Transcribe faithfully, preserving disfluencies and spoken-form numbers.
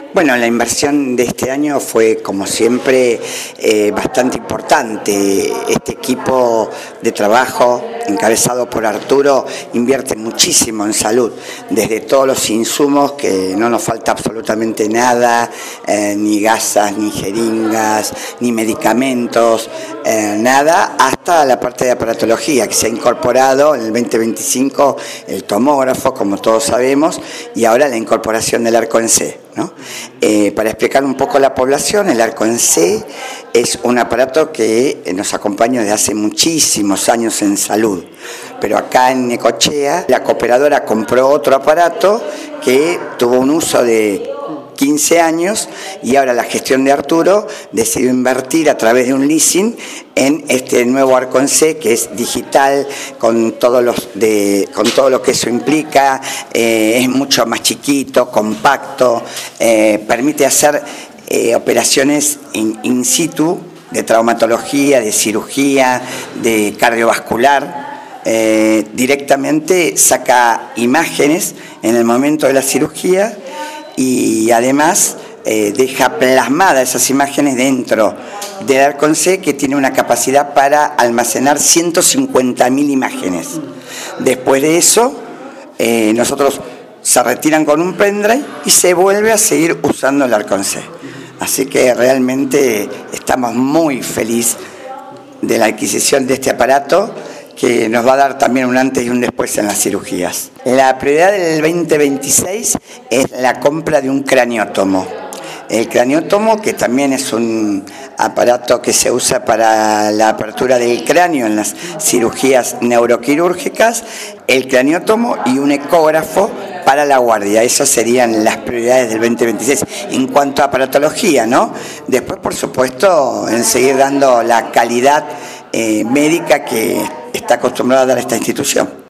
Bueno, la inversión de este año fue, como siempre, eh, bastante importante. Este equipo de trabajo, encabezado por Arturo, invierte muchísimo en salud, desde todos los insumos, que no nos falta absolutamente nada, eh, ni gasas, ni jeringas, ni medicamentos, eh, nada, hasta la parte de aparatología, que se ha incorporado en el veinte veinticinco el tomógrafo, como todos sabemos, y ahora la incorporación del arco en C, ¿no? Eh, para explicar un poco a la población, el arco en C es un aparato que nos acompaña desde hace muchísimos años en salud, pero acá en Necochea la cooperadora compró otro aparato que tuvo un uso de quince años y ahora la gestión de Arturo decidió invertir a través de un leasing en este nuevo arco en C, que es digital, con, todos los de, con todo lo que eso implica, eh, es mucho más chiquito, compacto, eh, permite hacer eh, operaciones in, in situ de traumatología, de cirugía, de cardiovascular. Eh, directamente saca imágenes en el momento de la cirugía y además eh, deja plasmadas esas imágenes dentro del arco en C, que tiene una capacidad para almacenar ciento cincuenta mil imágenes. Después de eso, eh, nosotros se retiran con un pendrive y se vuelve a seguir usando el arco en C. Así que realmente estamos muy felices de la adquisición de este aparato, que nos va a dar también un antes y un después en las cirugías. La prioridad del veinte veintiséis es la compra de un craniótomo. El craniótomo, que también es un aparato que se usa para la apertura del cráneo en las cirugías neuroquirúrgicas, el craniótomo y un ecógrafo para la guardia. Esas serían las prioridades del veinte veintiséis en cuanto a aparatología, ¿no? Después, por supuesto, en seguir dando la calidad eh, médica que está acostumbrada a dar esta institución.